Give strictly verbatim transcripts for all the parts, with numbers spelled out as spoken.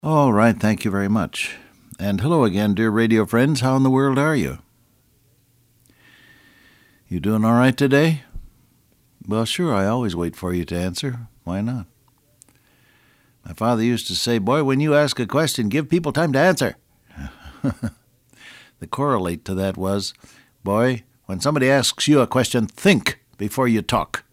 All right, thank you very much. And hello again, dear radio friends. How in the world are you? You doing all right today? Well, sure, I always wait for you to answer. Why not? My father used to say, boy, when you ask a question, give people time to answer. The correlate to that was, boy, when somebody asks you a question, think before you talk.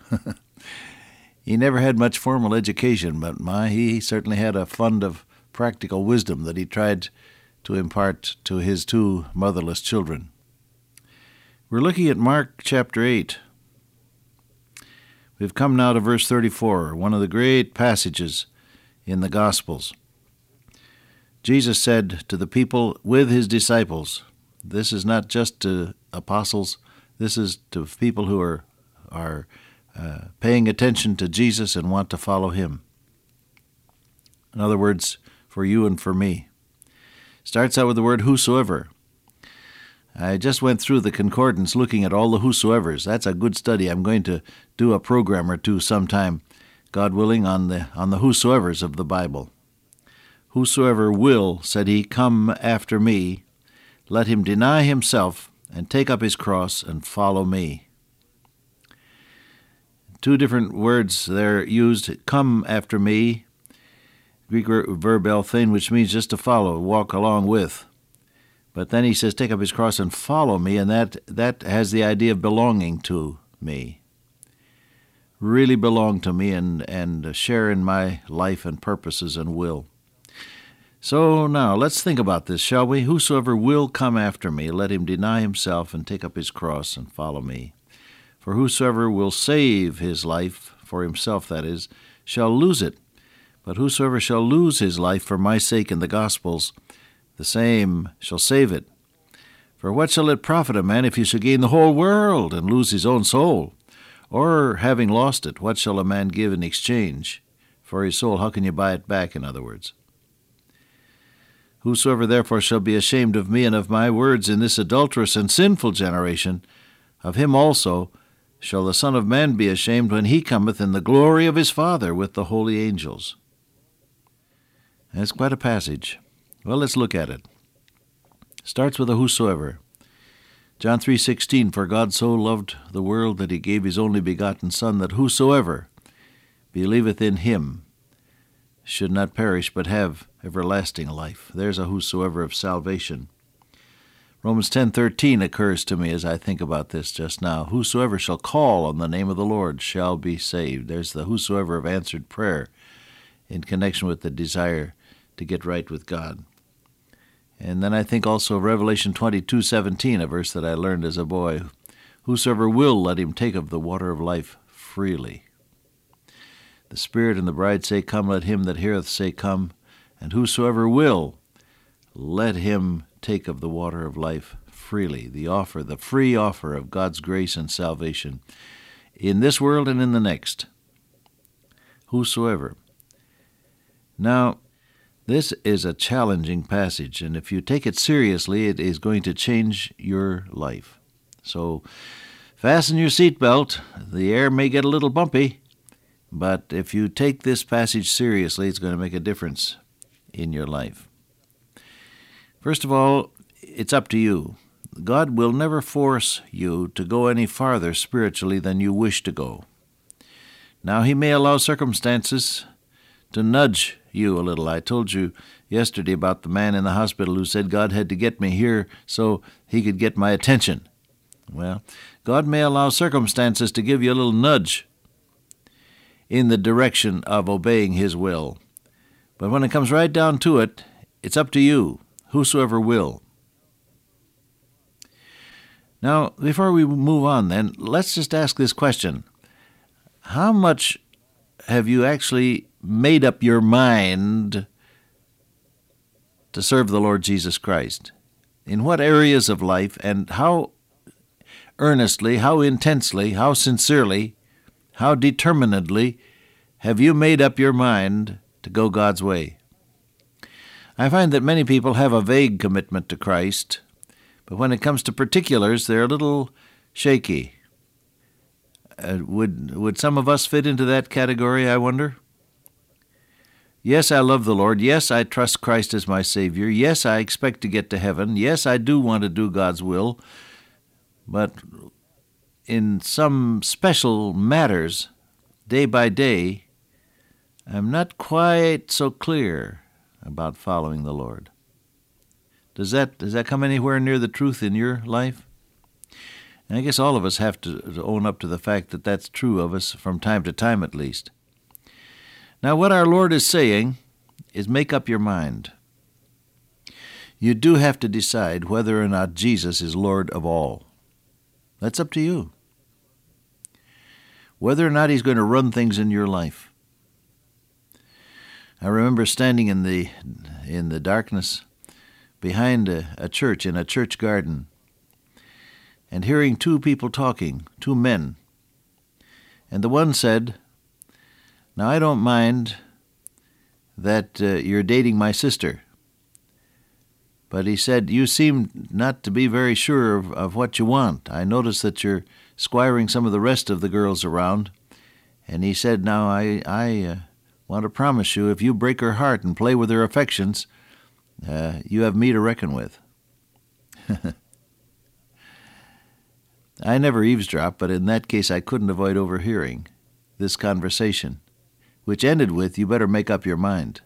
He never had much formal education, but my, he certainly had a fund of practical wisdom that he tried to impart to his two motherless children. We're looking at Mark chapter eight. We've come now to verse thirty-four, one of the great passages in the Gospels. Jesus said to the people with his disciples, this is not just to apostles, this is to people who are, are uh, paying attention to Jesus and want to follow him. In other words, for you and for me. Starts out with the word whosoever. I just went through the concordance looking at all the whosoevers. That's a good study. I'm going to do a program or two sometime, God willing, on the on the whosoevers of the Bible. Whosoever will, said he, come after me, let him deny himself and take up his cross and follow me. Two different words there used, come after me, Greek verb elthein, which means just to follow, walk along with. But then he says, take up his cross and follow me, and that, that has the idea of belonging to me. Really belong to me and, and share in my life and purposes and will. So now, let's think about this, shall we? Whosoever will come after me, let him deny himself and take up his cross and follow me. For whosoever will save his life, for himself that is, shall lose it. But whosoever shall lose his life for my sake in the Gospels, the same shall save it. For what shall it profit a man if he shall gain the whole world and lose his own soul? Or, having lost it, what shall a man give in exchange for his soul? How can you buy it back, in other words? Whosoever therefore shall be ashamed of me and of my words in this adulterous and sinful generation, of him also shall the Son of Man be ashamed when he cometh in the glory of his Father with the holy angels. That's quite a passage. Well, let's look at it. Starts with a whosoever. John three sixteen, for God so loved the world that he gave his only begotten Son, that whosoever believeth in him should not perish, but have everlasting life. There's a whosoever of salvation. Romans ten thirteen occurs to me as I think about this just now. Whosoever shall call on the name of the Lord shall be saved. There's the whosoever of answered prayer in connection with the desire to get right with God. And then I think also of Revelation twenty-two seventeen, a verse that I learned as a boy. Whosoever will, let him take of the water of life freely. The Spirit and the bride say, come, let him that heareth say, come. And whosoever will, let him take of the water of life freely. The offer, the free offer of God's grace and salvation in this world and in the next. Whosoever. Now, this is a challenging passage, and if you take it seriously, it is going to change your life. So fasten your seatbelt. The air may get a little bumpy, but if you take this passage seriously, it's going to make a difference in your life. First of all, it's up to you. God will never force you to go any farther spiritually than you wish to go. Now, he may allow circumstances to nudge you a little. I told you yesterday about the man in the hospital who said God had to get me here so he could get my attention. Well, God may allow circumstances to give you a little nudge in the direction of obeying his will. But when it comes right down to it, it's up to you, whosoever will. Now, before we move on then, let's just ask this question. How much have you actually made up your mind to serve the Lord Jesus Christ? In what areas of life, and how earnestly, how intensely, how sincerely, how determinedly have you made up your mind to go God's way? I find that many people have a vague commitment to Christ, but when it comes to particulars, they're a little shaky. Uh, would would some of us fit into that category, I wonder? Yes, I love the Lord. Yes, I trust Christ as my Savior. Yes, I expect to get to heaven. Yes, I do want to do God's will. But in some special matters, day by day, I'm not quite so clear about following the Lord. Does that does that come anywhere near the truth in your life? And I guess all of us have to, to own up to the fact that that's true of us from time to time at least. Now, what our Lord is saying is make up your mind. You do have to decide whether or not Jesus is Lord of all. That's up to you. Whether or not he's going to run things in your life. I remember standing in the in the darkness behind a, a church, in a church garden, and hearing two people talking, two men. And the one said, "Now, I don't mind that uh, you're dating my sister." But he said, "You seem not to be very sure of, of what you want. I notice that you're squiring some of the rest of the girls around." And he said, "Now, I, I uh, want to promise you, if you break her heart and play with her affections, uh, you have me to reckon with." I never eavesdropped, but in that case I couldn't avoid overhearing this conversation, which ended with, "You better make up your mind."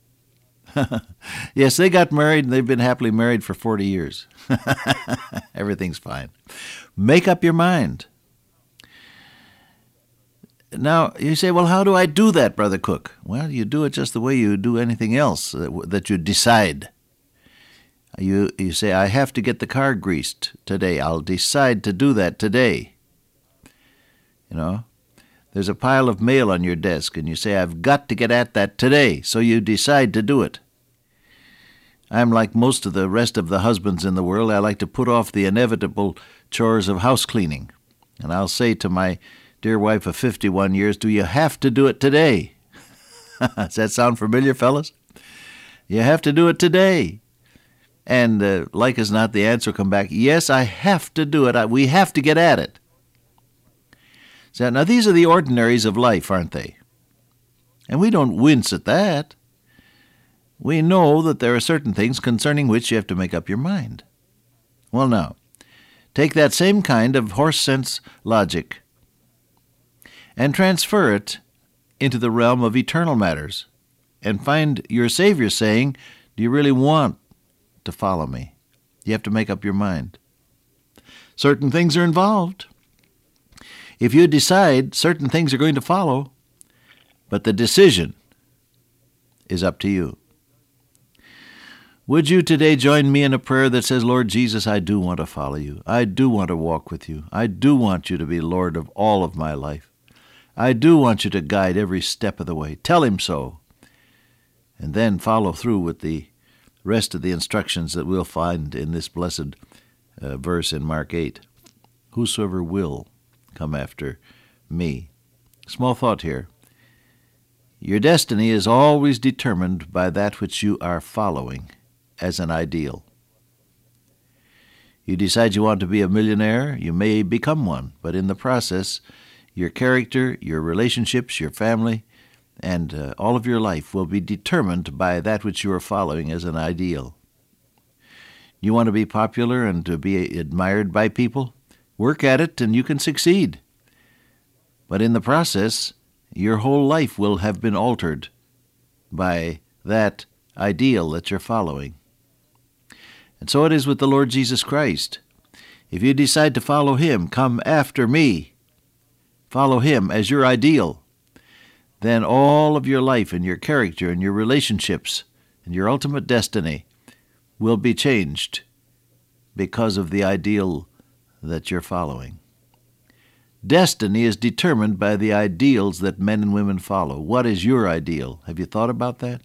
Yes, they got married, and they've been happily married for forty years. Everything's fine. Make up your mind. Now, you say, "Well, how do I do that, Brother Cook?" Well, you do it just the way you do anything else that, that you decide. You, you say, "I have to get the car greased today. I'll decide to do that today." You know? There's a pile of mail on your desk, and you say, "I've got to get at that today," so you decide to do it. I'm like most of the rest of the husbands in the world. I like to put off the inevitable chores of house cleaning. And I'll say to my dear wife of fifty-one years, "Do you have to do it today?" Does that sound familiar, fellas? You have to do it today. And uh, like as not, the answer will come back, "Yes, I have to do it. I, we have to get at it." So, now, these are the ordinaries of life, aren't they? And we don't wince at that. We know that there are certain things concerning which you have to make up your mind. Well, now, take that same kind of horse sense logic and transfer it into the realm of eternal matters and find your Savior saying, "Do you really want to follow me?" You have to make up your mind. Certain things are involved. If you decide, certain things are going to follow, but the decision is up to you. Would you today join me in a prayer that says, "Lord Jesus, I do want to follow you. I do want to walk with you. I do want you to be Lord of all of my life. I do want you to guide every step of the way." Tell him so. And then follow through with the rest of the instructions that we'll find in this blessed uh, verse in Mark eight. "Whosoever will come after me." Small thought here. Your destiny is always determined by that which you are following as an ideal. You decide you want to be a millionaire, you may become one, but in the process, your character, your relationships, your family, and uh, all of your life will be determined by that which you are following as an ideal. You want to be popular and to be admired by people? Work at it and you can succeed. But in the process, your whole life will have been altered by that ideal that you're following. And so it is with the Lord Jesus Christ. If you decide to follow him, "Come after me," follow him as your ideal, then all of your life and your character and your relationships and your ultimate destiny will be changed because of the ideal that you're following. Destiny is determined by the ideals that men and women follow. What is your ideal? Have you thought about that?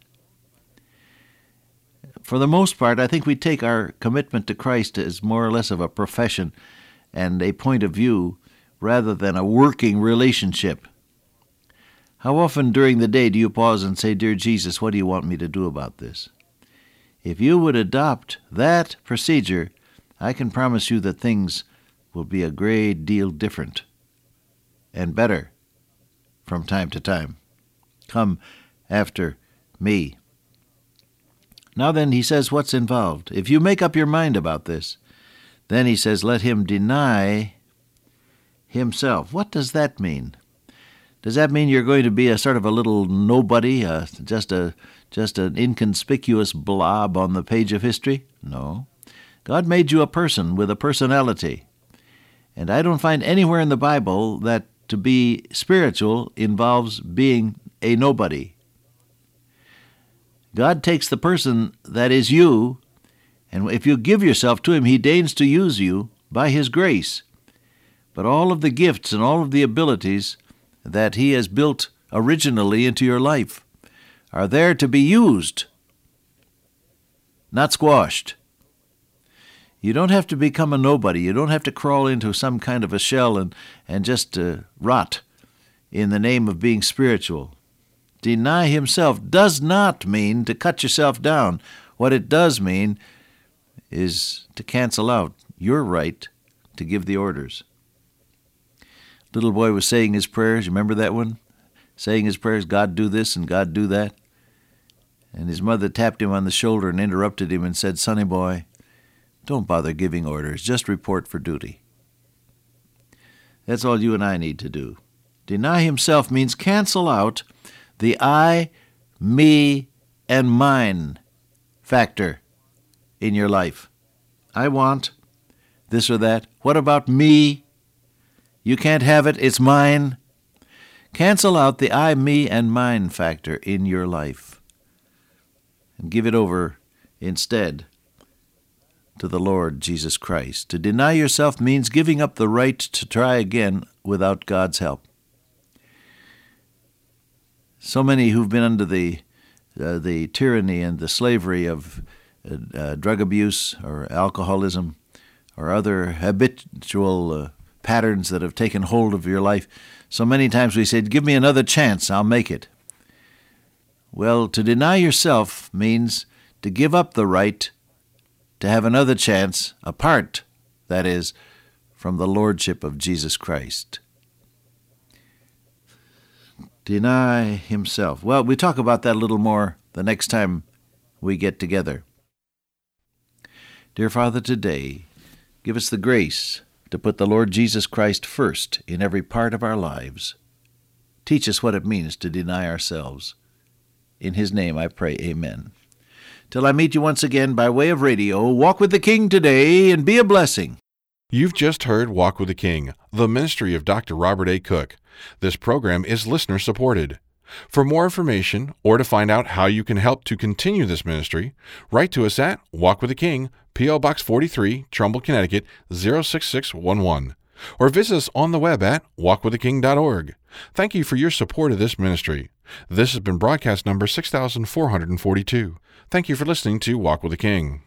For the most part, I think we take our commitment to Christ as more or less of a profession and a point of view rather than a working relationship. How often during the day do you pause and say, "Dear Jesus, what do you want me to do about this?" If you would adopt that procedure, I can promise you that things will be a great deal different and better from time to time. Come after me. Now then, he says what's involved. If you make up your mind about this, then he says, let him deny himself. What does that mean? Does that mean you're going to be a sort of a little nobody, uh, just a just an inconspicuous blob on the page of history? No. God made you a person with a personality. And I don't find anywhere in the Bible that to be spiritual involves being a nobody. God takes the person that is you, and if you give yourself to him, he deigns to use you by his grace. But all of the gifts and all of the abilities that he has built originally into your life are there to be used, not squashed. You don't have to become a nobody. You don't have to crawl into some kind of a shell and, and just uh, rot in the name of being spiritual. Deny himself does not mean to cut yourself down. What it does mean is to cancel out your right to give the orders. Little boy was saying his prayers. You remember that one? Saying his prayers, God do this and God do that. And his mother tapped him on the shoulder and interrupted him and said, Sonny boy, don't bother giving orders. Just report for duty. That's all you and I need to do. Deny himself means cancel out the I, me, and mine factor in your life. I want this or that. What about me? You can't have it. It's mine. Cancel out the I, me, and mine factor in your life and give it over instead to the Lord Jesus Christ. To deny yourself means giving up the right to try again without God's help. So many who've been under the uh, the tyranny and the slavery of uh, uh, drug abuse or alcoholism or other habitual uh, patterns that have taken hold of your life. So many times we said, give me another chance, I'll make it. Well, to deny yourself means to give up the right to have another chance, apart, that is, from the lordship of Jesus Christ. Deny himself. Well, we talk about that a little more the next time we get together. Dear Father, today, give us the grace to put the Lord Jesus Christ first in every part of our lives. Teach us what it means to deny ourselves. In his name I pray, amen. Till I meet you once again by way of radio, walk with the King today and be a blessing. You've just heard Walk with the King, the ministry of Doctor Robert A. Cook. This program is listener-supported. For more information or to find out how you can help to continue this ministry, write to us at Walk with the King, P O. Box forty-three, Trumbull, Connecticut, zero six six one one. Or visit us on the web at walk with the king dot org. Thank you for your support of this ministry. This has been broadcast number six thousand four hundred forty-two. Thank you for listening to Walk with the King.